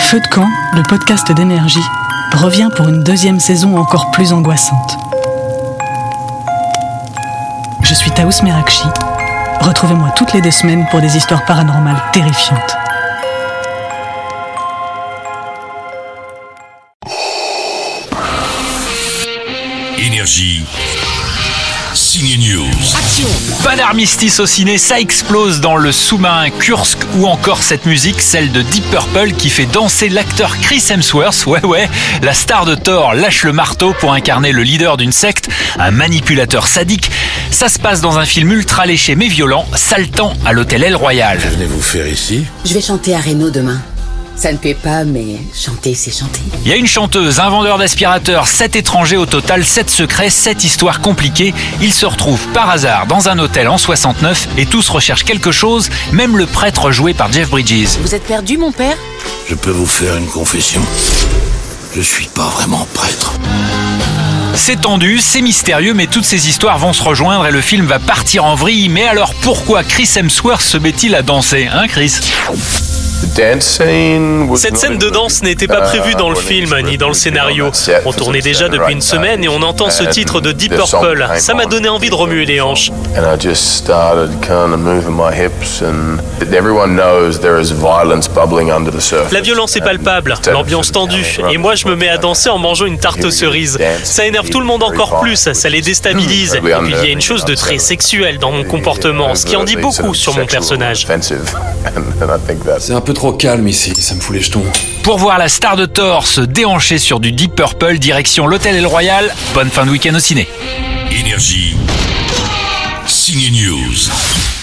Feu de camp, le podcast d'Énergie, revient pour une deuxième saison encore plus angoissante. Je suis Taous Merakchi. Retrouvez-moi toutes les 2 semaines pour des histoires paranormales terrifiantes. Énergie. Signe News. Action! Pas d'armistice au ciné, ça explose dans le sous-marin Kursk ou encore cette musique, celle de Deep Purple qui fait danser l'acteur Chris Hemsworth. Ouais, la star de Thor lâche le marteau pour incarner le leader d'une secte, un manipulateur sadique. Ça se passe dans un film ultra léché mais violent, Saltan à l'hôtel El Royal. Que venez-vous faire ici? Je vais chanter à Reno demain. Ça ne paie pas, mais chanter, c'est chanter. Il y a une chanteuse, un vendeur d'aspirateurs, 7 étrangers au total, 7 secrets, 7 histoires compliquées. Ils se retrouvent par hasard dans un hôtel en 69 et tous recherchent quelque chose, même le prêtre joué par Jeff Bridges. Vous êtes perdu, mon père? Je peux vous faire une confession. Je suis pas vraiment prêtre. C'est tendu, c'est mystérieux, mais toutes ces histoires vont se rejoindre et le film va partir en vrille. Mais alors pourquoi Chris Hemsworth se met-il à danser, hein Chris ? Cette scène de danse n'était pas prévue dans le film ni dans le scénario. On tournait déjà depuis une semaine et on entend ce titre de Deep Purple. Ça m'a donné envie de remuer les hanches. La violence est palpable, l'ambiance tendue, et moi je me mets à danser en mangeant une tarte aux cerises. Ça énerve tout le monde encore plus, ça les déstabilise. Et puis il y a une chose de très sexuelle dans mon comportement, ce qui en dit beaucoup sur mon personnage. C'est un peu trop calme ici, ça me fout les jetons. Pour voir la star de Thor se déhancher sur du Deep Purple, direction l'hôtel El Royal, bonne fin de week-end au ciné. Énergie. Signe News.